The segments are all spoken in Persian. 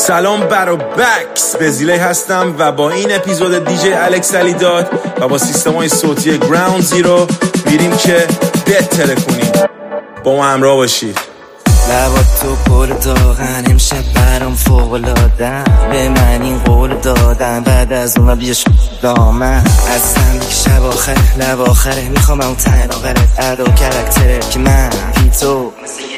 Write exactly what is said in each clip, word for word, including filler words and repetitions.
سلام برا بکس، بزیلی هستم و با این اپیزود دیجی الکس علیداد و با سیستم‌های صوتی گراوند زیرو میریم که بهتره کنیم. با ما همراه باشید. لبات تو پر داغن، امشب برام فوق‌العاده‌ام، به من این قول دادن بعد از اون بیاش دامن ازم دیگه شب آخره، لب آخره، میخوام اون تن آخره ادا و کرکتره که من بی تو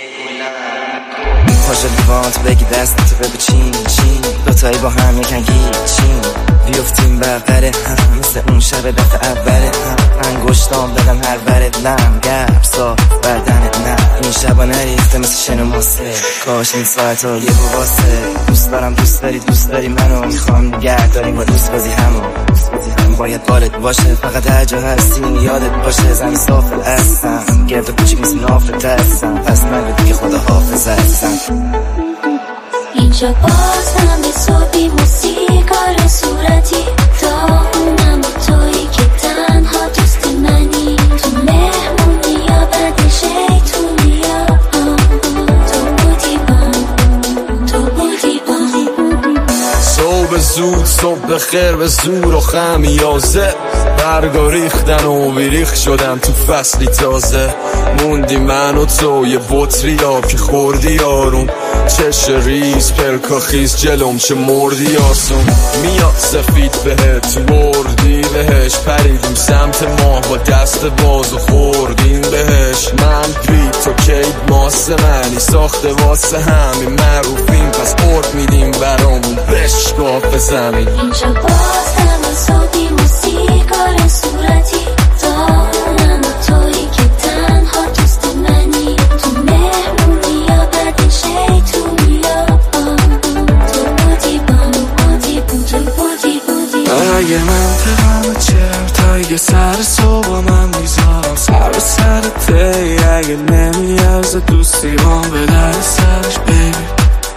پاشا دیوان تو بگی دست تو بگو چین چین دوتایی با هم یکن هیچین بیفتیم بغره هم مثل اون شب دفعه اوله هم انگشتام بدم هر برد نم گرب صاف بدنت نه این شبا نریخته مثل شن و ماسه کاش این ساعت ها یه بواسه دوست دارم دوست داری دوست داری منو میخوام نگه داریم و دوست بازی همو دوست بازی هم باید بالت باشه فقط هر جا هستی یادت باشه زن صافل هستم گرد و کوچیک مثل نافت هستم پس نگو دیگه خدا حافظ هستم اینجا باز هم به صبحی موسیقار صورتی داغونم با تویی که تنها دوست منی تو مهمونی یا بد شیطونی یا تو بودی بام تو بودی بام صبح زود صبح خیر به زور و خمیازه برگا ریختن و بیریخ شدن تو فصلی تازه موندی من و تو یه بطری آب که خوردی آروم چش ریز پرکا خیز جلوم چه مردی آسون میاد سفید بهت بردی بهش پریدیم سمت ماه با دست باز و خوردیم بهش من بی تو کید ماسه منی ساخته واسه همین معروفیم پس ارد میدیم برامون بشکاف زمین اینجا باز هم صبحی موسیقار صورتی داغونم با تویی که تنها دوست منی تو مهمونی یا بد شیطونی یا تو بودی بام بودی بودی بودی بودی اگه من ترم چرت اگه سر صبح من میذارم سر به سر تی اگه نمیارزه دوستی بام به در سرش بیبی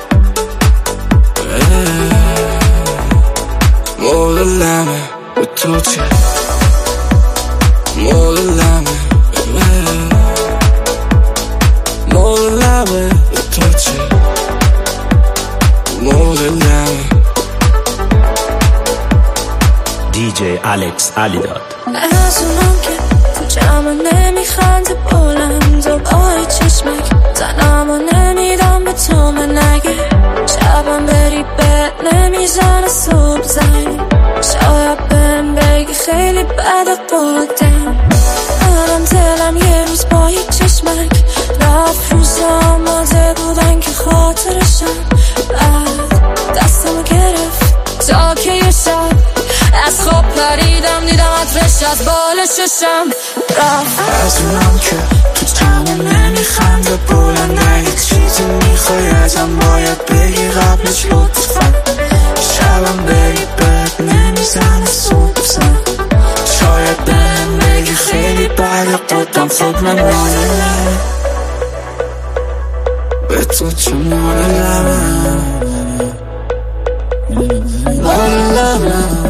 مولمه به تو چه مولمه مولمه به تو چه مولمه دیجی الکس علیداد. از اونم که تو جمع نمیخنده بلند و بای چشمک زنم و نمیدم به تو من نگه شبم بری بد نمیزنه صبح زنی شاید بهم بگی خیلی بد قدم الان دلم یه روز با یک چشمک رفت روزا آماده بودن که خاطرشم بعد دستمو گرفت تا که یه شب از خواب پریدم دیدم عطرش از بال ششم رفت از اونم که تو جمع نمیخنده بلند اگه چیزی میخوای ازم باید بگی قبلش لطفا شبم بری بد نمیزنه صبح زن شاید بهم بگی خیلی بد قدم خود من مالم به تو چه مالم مالم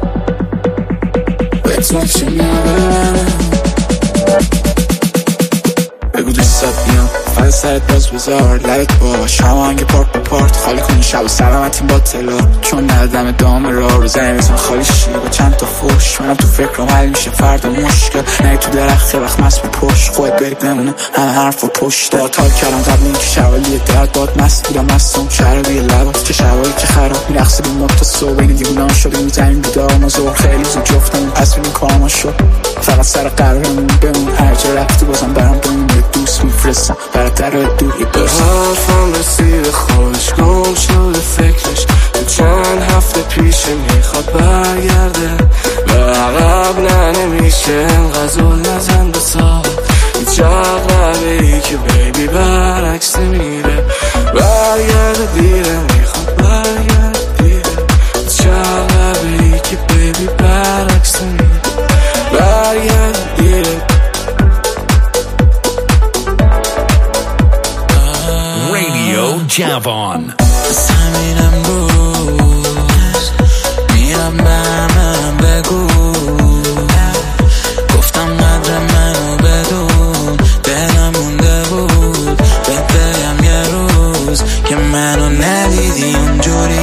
به تو چه مالم بگو دوست بیام فقط سرت باز بذار لبت باش همانگه پارت به پارت خالی کنی شب و سلامتیم با تلا چون ندم دام را رو زنی بزن خالی شی با چند تا فوش منم تو فکرم حل میشه فردا مشکل نه تو درخت وقت مست به پشت خواهد بری بمونه همه حرف و پشت با تال کردم قبل این که شوالیه درد باد مست بودم مستم شهر روی لبات چه شوایی که خراب میرخصه بیم تا صبح این دیگونان شده میزنیم بیدار ما زور خیلی زود جفتم از بینیم کارما شد فقط سر قرارمون بمون هر جا رفتی بازم برام بمون دوست میفرستم برات در دوری برسم حرفم رسید خودش گم شده فکرش تو چند هفته پیش میخواد برگرده به عقب نه نمیشه انقدر زل نزن به سال هیچ عقبه ای که بیبی برعکس میره برگرده دیره میخواد برگرده دیره هیچ عقبه ای که بیبی برعکس میره برگرده دیره جوان زمینم روز میرم به همه بگو گفتم قدر منو بدون دلم مونده بود بهت بگم یه روز که منو ندیدی اونجوری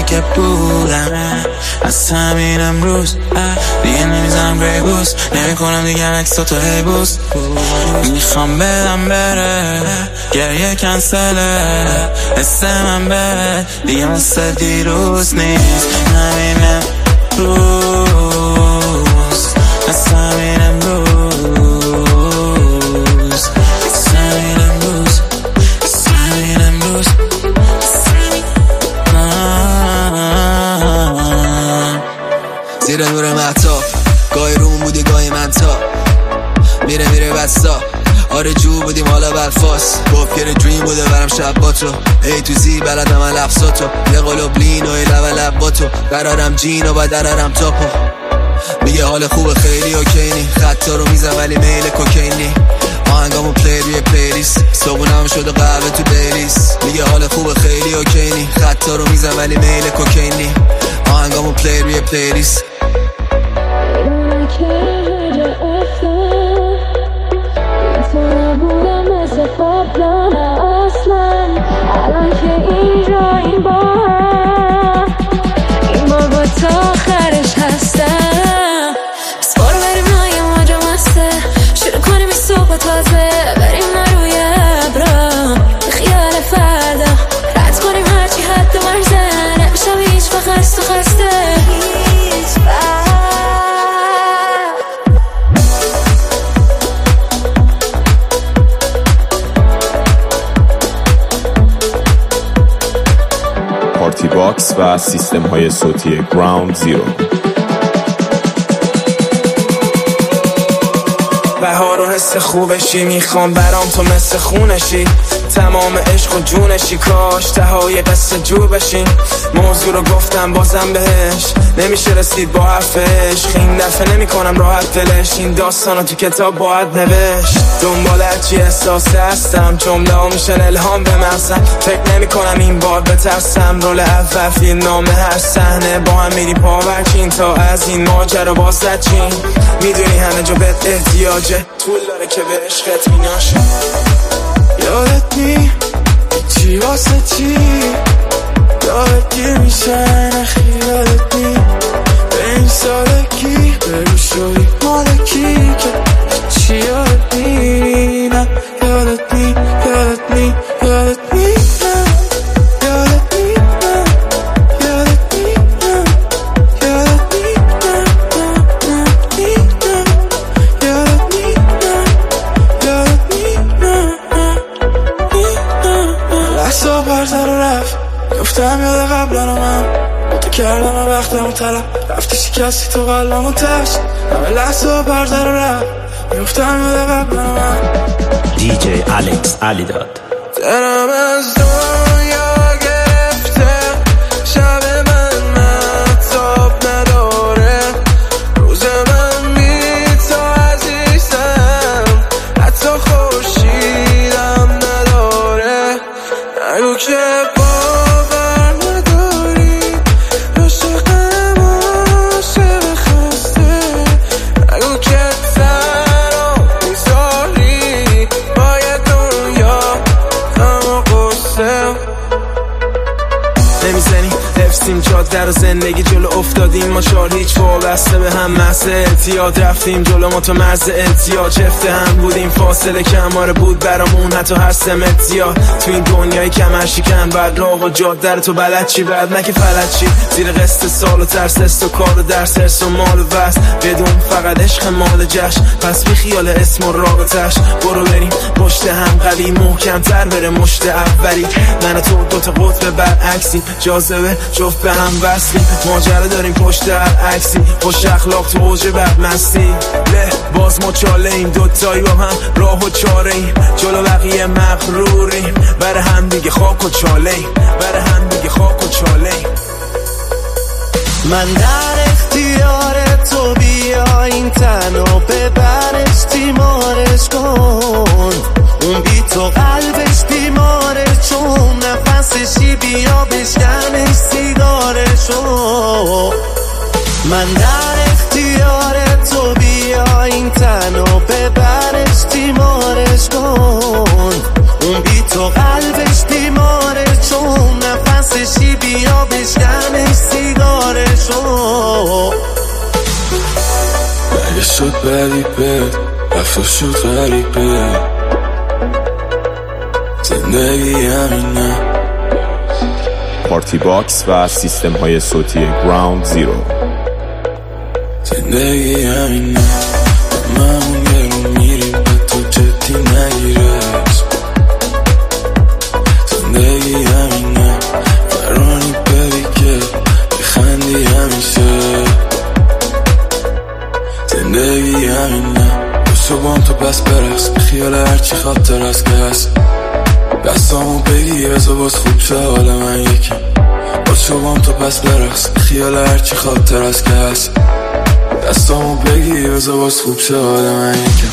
واسه همین امروز دیگه نمیزنم گری بوس، نمی کنم دیگه عکس تو هی بوس. میخوام بدم بره گریه کنسله، حس من بره دیگه مثل دیروز نیست. همین امروز مثل همین امروز مثل همین امروز مثل همین امروز. زیر نور مهتاب گاهی رومون بودی گاهی منتاب، میره میره بستا آره جو بودیم حالا برفاس. گفت گره دریم بوده برم شب با تو، ای تو زی بلدم من لفظاتو، یه قلوب لین و ای لب لب با تو، قرارم جین و با درارم تاپو. میگه حال خوبه خیلی اوکینی، خطا رو میزم ولی میل کوکینی، آهنگامو پلی روی پلیلیست، صبونم شده قهوه تو دیلیست. میگه حال خوبه خیلی اوکینی، خطا رو میزم ولی میل کوکینی، آهنگامو پلی روی پلیلیست. الان که اینجا این بار این بار با تا آخرش هستم. بس بارو بریم نایه ماجا مسته، شروع کنیم این صبح تازه، بریم ما روی ابرا به خیال فردا، رد کنیم هرچی حد و مرزه، نمیشم هیچ وقت خست و خسته هیچ وقت. پارتی باکس و سیستم های صوتی گراوند زیرو. بهار و حس خوبشی، میخوام برام تو مثل خونشی، تمام عشق و جونشی، کاش تهای قصه جو بشین. موضوع رو گفتم بازم بهش، نمیشه رسید با حرفش، این دفعه نمی کنم راحت دلش، این داستانو تو کتاب باید نوشت. دنبال هرچی احساس هستم، جمله ها میشن الهام به مغزم، فکر نمی کنم این بار بترسم، رول اول فیلم نامه هر صحنه با هم میری پاورچین، تا از این ماجرا بازد چین. میدونی همه جا بهت احتیاجه، طول داره که به عشقت میناشه. یادت نی چی واسه چی یادت گیر میشه نخیالت نی به این سالگی برو شوی مالکی که چی یادت نی نه یادت نی یادت نی یادت نی یادت نی یادت نی یادت نی یادت نی لحظه برزر و رفت، گفتم یاد قبلانو من تو کردم و وقتمو طلب، رفتی شکستی تو قلبمو تشت، همه لحظه برزر و رفت، گفتم یاد قبلانو من. دی جی الکس علیداد. دلم از دنیا گرفته، شب من مهتاب نداره، روز من بی تو عزیزم، حتی خورشیدم نداره. نگو که باور نداری، عاشقم عاشق خسته، نگو که تنها میذاری با یه دنیا غم و غصه. نمیزنی حفظیم جاده رو، زندگی جلو افتادیم ما چار هیچ وابسته به هم، محض اعتیاد رفتیم جلو ما تو مرز احتیاج، افته هم بودیم فاصله کماره بود برامون حتی هر سمت زیاد، تو این دنیای کمر شکن بعد راه و جاده رو تو بلد چی بعد نه که فلد چی، زیر قسط سال و ترس است و کار و درس هرس و مال و بس، بدون فقط عشق مال جشن، پس بی خیال اسم و رابطش، برو بریم پشت هم قوی محکم تر بره مشت اولی، من و تو دوتا قطب برعکسیم، جاذبه جفت به هم وصلیم، ماجرا داریم پشت هر عکسی، خوش اخلاق تو اوج بدمستی، له باز ما چاله ایم دوتایی با هم راه و چاره ایم، جلو بقیه مغروریم، بر هم دیگه خاک و چاله ایم، بر هم دیگه خاک و چاله ایم. من در اختیار تو، بیا این تن و ببرش تیمارش کن، اون بی تو قلبش بیماره چون نفسشی، بیا بشکنش سیگارشو. من در اختیار تو، بیا این تن و ببرش تیمارش کن، اون بی تو قلبش بیماره چون نفسشی، بیا بشکنش سیگارشو. غریبه رفت و شد غریبه زندگی همینه. پارتی باکس و سیستم های صوتی گراوند زیرو. زندگی همینه هممون یه رو میریم و تو جدی نگیرش. زندگی همینه فرانی بری که بخندی همیشه. زندگی همینه تو با هم تو بس برس خیال هرچی خاطر هست که هست. دستامو بگی بزا باز خوب شه حال من یکی. با تو با هم تو بس برس خیال هرچی خاطر هست که هست. دستامو بگی بزا باز خوب شه حال من یکی.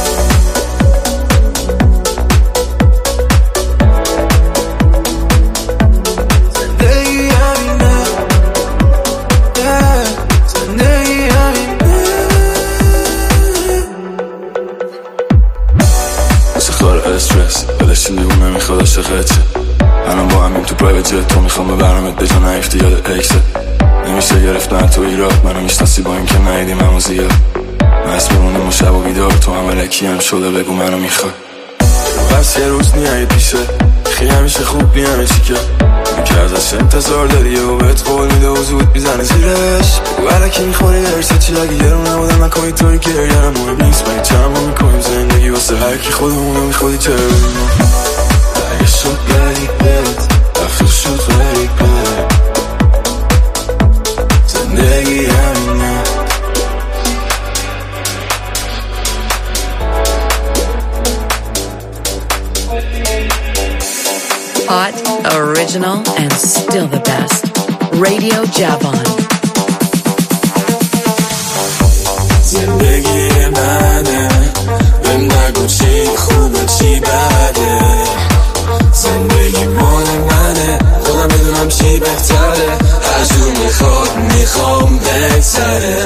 استرس بلشی لیون نمیخواد عاشقت شه. الان با همین تو پرایوت جت تو میخوام ببرمت به جا نیفتی یاد اکست. نمیشه گرفت نه تو ایراد منو میشناسی با این که ندیدیم همو زیاد. مست بمونیم و شب و بیدار تو هم ملکی هم شده بگو منو میخواد. بس یه روز نیایی پیشه خیلی همیشه خوب بی همه چی که این که ازش انتظار داری و بهت قول میده و زود میزنه زیرش. بگو علکی میخوری درسه چی اگه یه رو نبودم من کنی طوری که گریم مهم نیست. من چند ما میکنیم زندگی واسه هرکی خودمونو میخودی چه ببینم. اگه شد غریبت رفت و شد غریبه زندگی همینه. Hot, original, and still the best. Radio Javon. زندگی منه بهم نگو چی خوبه چی بده. زندگی مال منه خودم بدونم چی بهتره. هر جور میخواد میخوام بگذره.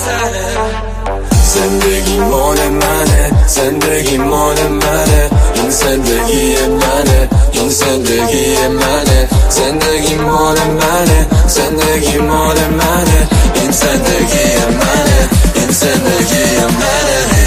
زندگی مال منه زندگی مال منه این زندگی منه این زندگی منه. زندگی مال منه زندگی مال منه این زندگی منه این زندگی منه.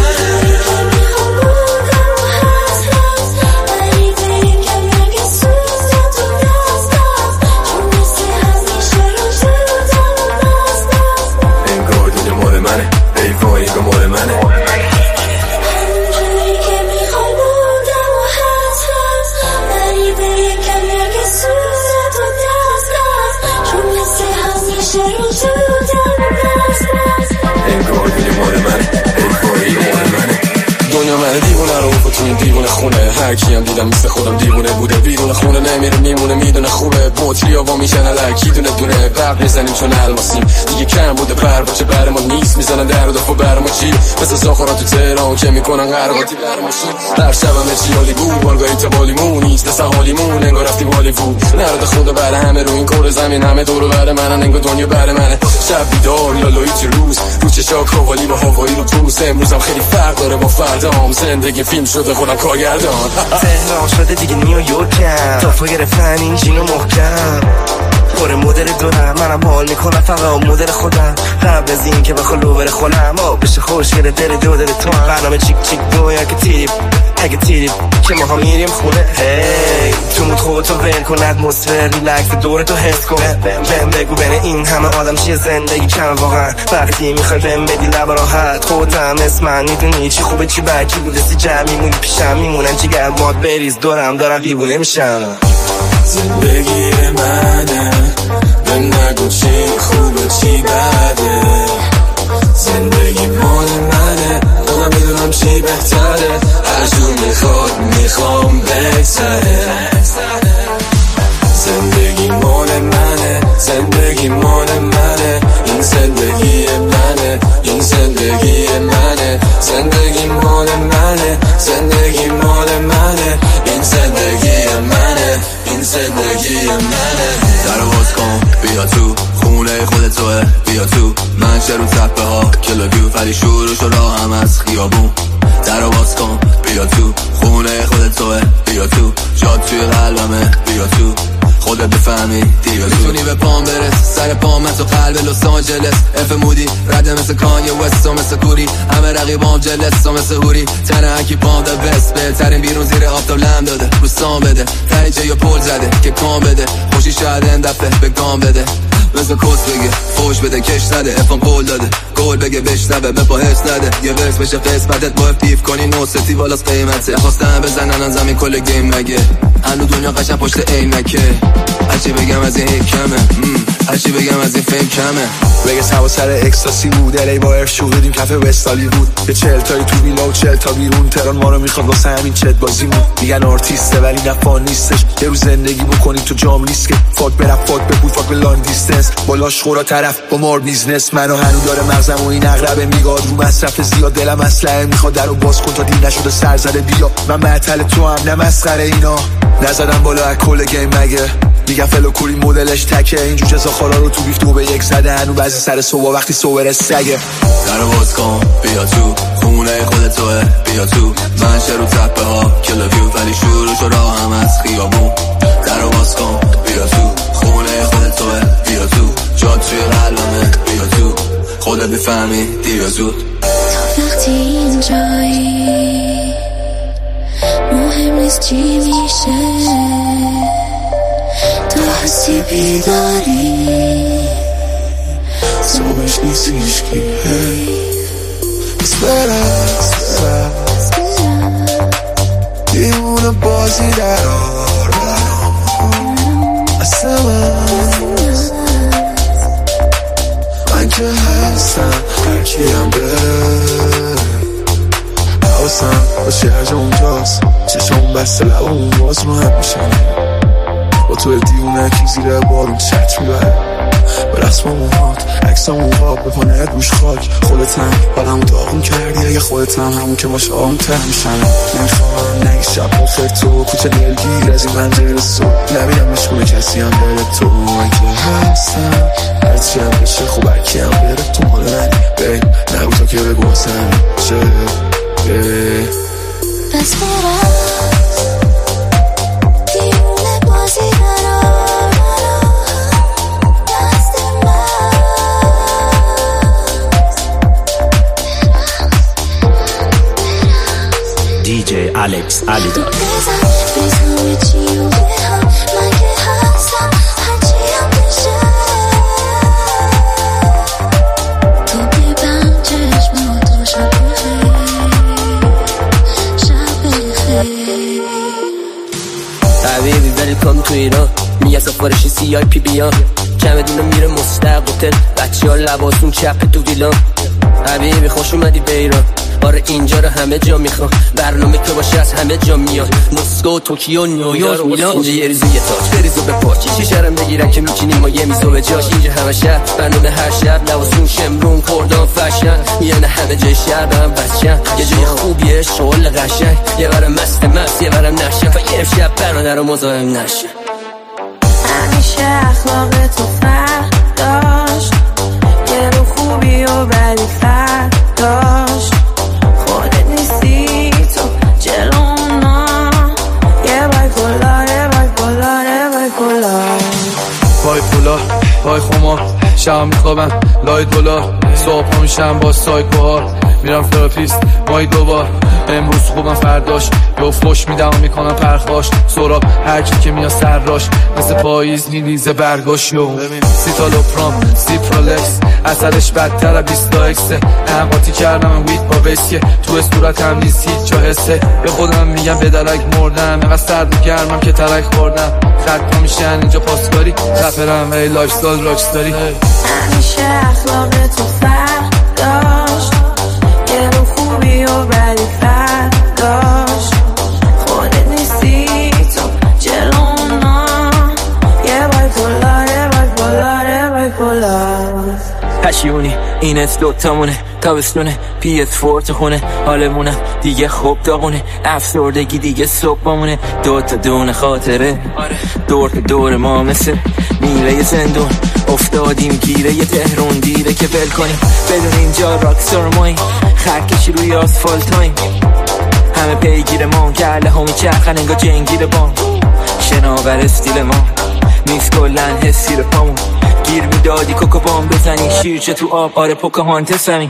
دنیا من دیوونه رو با تو این دیوونه خونه. هر کی هم دیدم مثل خودم دیوونه بوده. بیرون خونه نمیره میمونه میدونه خوبه. بطری ها میشن الکی دونه دونه برق میزنیم چون الماسیم. دیگه کم بوده پر باچه بر ما نیست. میزنن در و دفع بر ما چی مثل زاخورا تو تهران که میکنن قرقاتی بر ماشین. هر شبم چی حالی بود بارگاهی تا بالیمون نیست مثل حالیمون انگار رفتیم هالیوود. نرده خونده بر همه رو این کور زمین همه دور و بر منن انگار دنیا بر منه. شب بیدار یا لویت روز رو چشا کوالی با هوایی رو پوست. امروزم خیلی فرق داره با فردام. زندگی فیلم شده خودم کارگردان. تهران شده دیگه نیویورکم تافا گرفتن این جینو محکم. پر مدل دورم منم حال میکنم فقط مدل خودم. قبل از این که بخواه لو بره خونم آب بشه خوشگره دل دو دل تو هم. برنامه چیک چیک دو یا که تیریب اگه تیریب که ما ها میریم خونه. هی تو مود خودتو ول کن اتمسفر ریلکس دور تو حس کن. بهم بگو بین این همه آدم چیه زندگی کم واقعا. وقتی میخوای بهم بدی لب راحت خودم اسم من میدونی چی خوبه چی بد کی بوده سی جمع میمونی پیشم میمونن جیگر ماد بریز دورم دارم دیوونه میشم. زندگی منه بهم نگو چی خوبه چی بده. زندگی مال منه خودم میدونم چی بهتره. هر جور میخواد میخوام بگذره. زندگی مال منه زندگی مال منه این زندگی منه این زندگی منه. زندگی مال منه زندگی مال منه این زندگی منه این زندگی منه. درو باز کن بیا تو خونه خودت توه بیا تو. من چه رو تپه ها کلاگیو ولی شروع و راه هم از خیابون. درو باز کن بیا تو خونه خودت توه بیا تو. جاد توی قلبمه بیا تو. خودت بفهمی دیگه میتونی به پام برس سر پام من تو قلب لس آنجلس اف مودی رده مثل کانیه وست و مثل کوری همه رقیبام جلس و مثل هوری تنه هکی پام ده بست بهترین بیرون زیر آفتاب لم داده رو سام بده تریجه یا پول زده که کام بده خوشی شاید این دفعه به گام بده مثل کس بگه فوش بده کش نده افام قول داده گول بگه بشنبه به با حس نده یه ورس بشه قسمتت با پیف کنی نوستی والاس قیمته خواستم بزنن زمین کل گیم مگه هنو دنیا قشن پشت عینکه هرچی بگم از این هیک کمه هرچی بگم از این فیم کمه بگه سوا سر اکستاسی بود الی با ارف شوقیدیم کفه وستالی بود یه چهل تایی تو بیلا و چهل تا بیرون تران ما رو میخواد واسه همین چت بازی بود میگن آرتیسته ولی نفان نیستش یه روز زندگی بکنی تو جام ریسکه فاک برف فاک بپول فاک به لانگ دیستنس بالاش خورا طرف با مار بیزنس منو هنو داره مغزم و این اغربه میگاد رو مصرف زیاد دلم اسلحه میخواد درو باز کن تا دیر نشده سر زده بیا من معطل تو هم نه مسخره اینا نزدم بالا از کل گیم مگه میگم فلو کوری مدلش تکه این جوجه زاخارا رو تو بیف دو به یک زده هنو بعضی سر صبح وقتی صبح سگه درو باز کن بیا تو خونه خودت توه بیا تو من شروع تپه ها کلویو ولی شروع شو راه هم از خیابون درو باز کن بیا تو خونه خودت توه بیا تو جا توی قلبمه بیا تو خودت بفهمی دیگه زود تا وقتی اینجایی مهم نیست چی میشه تو هستی بیداری صبحش نیست هیشکی اسپرا اسپرا دیوونه بازی در اصلا من که هستم هرکی هم بره حواسم باشه هر جا اونجاست چشم بسته لب اون باز رو هم میشن با تو دیونه که زیر بارون چت میبره به رسم موهات عکسام موهات بپانه روش خاک خودتم حالمو داغون کردی اگه خودتم همون که باشه آم تر میشنم نمیخواهم نگی شب مخیر تو کوچه دلگیر از این منظر سو نمیدم مشکونه کسی هم بره تو اگه هستم هرچی هم بشه خوب هرکی هم بره تو مال منی بین نگو تا که بگو حسن چه پس برم دیونه بازی درام دست من دی جی الکس علیداد بزن بزن همه چی رو به هم من که هستم هرچی هم بشه تو ببند چشماتو شب بخیر شب بخیر حبیبی ولی کن تو ایران میگه سفارشی سی آی پی بیان کمه دونه میره مستقبل بچه ها لباسون چپ تو ویلان حبیبی خوش اومدی به ایران آره اینجا رو همه جا میخوام برنامه که باشه از همه جا میاد مسکو توکیو نیویورک میلان اینجا یه ریزو یه تاج بریزو به پاچی شیشرم بگیرم که میچینیم ما یه میزو به جاش اینجا همه شب برنامه هر شب لباسون شمرون کردان فشن میانه همه جای شب هم بچن یه جای خوبیه شغل قشنگ یه برم مست مست یه برم نشن و یه شب برادر رو مزاحم نشن همیشه اخلاق تو فرق داشت یه رو خوبی و بدی فرق داشت خودت نیستی تو جلونا یه بای گلا یه بای گلا یه بای گلا بای پولا بای خمار شب میخوابم لای دلار صبح میشم با سایکوها میرم تراپیست مایی دوبار امروز خوبم فرداش یه فوش میدم و میکنم پرخاش سراب هرکی که میاد سراش مثل پاییز نیلیزه برگاش یو سیتالوپرام سیپرالکس اثرش بدتر بیستا اکسه هم قاطی کردم وید با بسکه تو صورت هم نیست هیچ جا حسه به خودم میگم به درک مردم اینقدر سرد و گرمم که ترک خوردم خط میشن اینجا پاسکاری رپرم ای لایف استایل راکستاری همیشه اخلاق تو فرق داشت یه رو خوبی و بدی فرق داشت خودت نیستی تو جلونا یه بای گلا یه بای گلا یه بای گلا پشیونی این از دوتامونه تابستونه پی اس فور تو خونه حالمونم دیگه خوب داغونه افسردگی دیگه صبح بامونه دوتا دونه خاطره دور تا دور ما مثل میله زندون افتادیم گیره یه تهرون دیره که بل کنیم بدون اینجا راکستار ماییم خرکشی روی آسفالت تایم همه پیگیر ما گله همی چرخن انگا جنگیر بام شناور استیل ما نیست کلن حسی رو پامون گیر میدادی کوکو بام بزنی شیرچه تو آب آره پوکاهانتس همین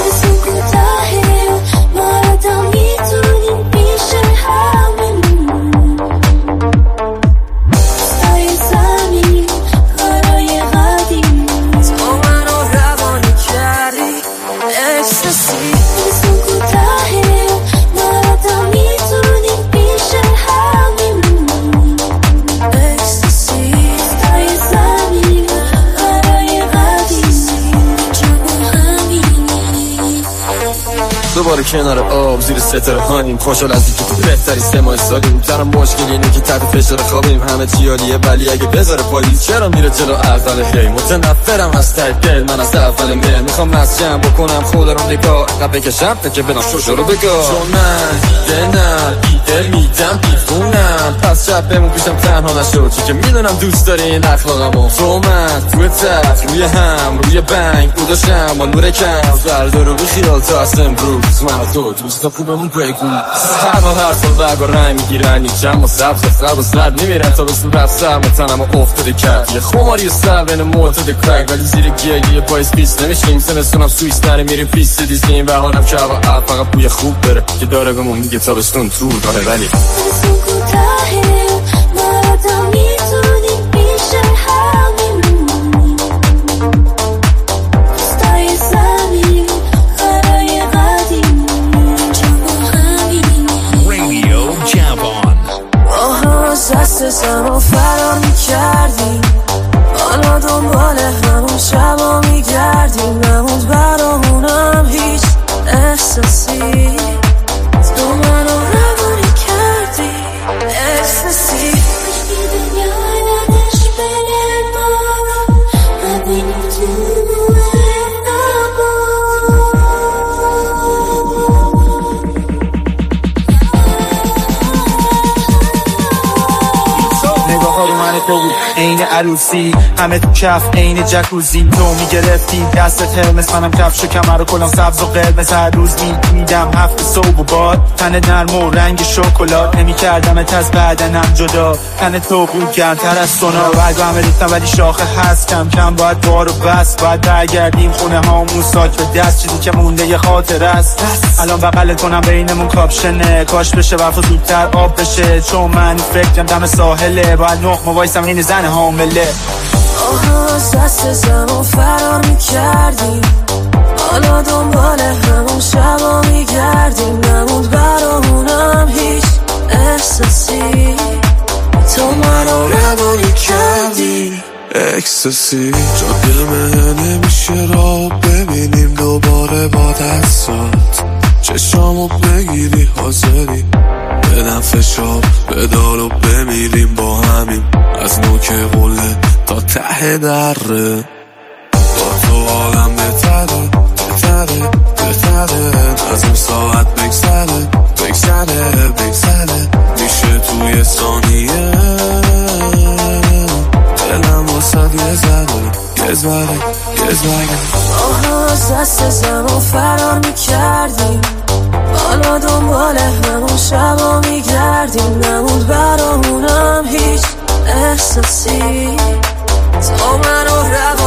دوباره کنار آب زیر ستاره هاییم خوشحال از اینکه تو بهتری سه ماه سالیم تنها مشکل اینه که تحت فشار خوابیم همه چی عالیه ولی اگه بذاره پاییز چرا میره جلو اول هی متنفرم از ته دل من از اول مهر میخوام مسجم بکنم خود رو نگاه عقب بکشم تا که بدم شوشو رو بگاه چون من دلم دل میدم بیفونم پس شب بمون پیشم تنها نشو چون که میدونم دوست داری این اخلاقمو تو من توی تخت روی هم روی بنگ بوداشم با نور کم فردا رو بخیال تا از امروز من و تو دوستا خوبمون بگو هر و هر سال برگا رنگ میگیرن یک جمع و سبز سب و زرد میمیرن تا به صورت سرم تنم و افتاده کرد یه خماری سر بین معتاد کرک ولی زیر گیگی پایز پیست نمیشیم سمستونم سویس نره میریم پیست دیزنیم بهارم که هوا عرب فقط بوی خوب بره که داره بمون میگه تابستون تو داره ولی دست زمان فرار میکردیم حالا دنبال همون شبا میگردیم نموند برامونم هیچ احساسی تو منو روانی کردی احساسی کشکی دنیا یادش بره ما نبینیم تو تو بود عین عروسی همه تو کف عین جکوزی تو میگرفتی دستت هرمس منم کفش و کمر و کلام سبز و قرمز هر روز میدم هفت صبح و باد تن نرم و رنگ شکلات نمیکردمت از بدنم جدا تن تو بود گرمتر از سونا برگو همه ریختم ولی شاخه هست کم کم باید بار و بس باید برگردیم خونه هامون ساک به دست چیزی که مونده یه خاطر است الان بغلت کنم بینمون کاپشنه کاش بشه برف زودتر آب بشه چون من فکرم دم ساحله باید نخ وایسم این زن حامله آها از دست زمان فرار میکردیم حالا دنبال همون شبا میگردیم نموند برامونم هیچ احساسی تو منو روانی کردی اکستاسی جاده من نمیشه را ببینیم دوباره با دستات چشامو بگیری حاضری بدم فشار بدارو بمیریم با همین از نوک قله تا ته دره با تو آدم بهتره بهتره بهتره از اون ساعت بگذره بگذره بگذره میشه توی ثانیه دلم واسد یه زره یه زره یه زره آها از دست زمان فرار میکردیم حالا دنبال همون شبا میگردیم نموند برامونم هیچ احساسی تو منو روانی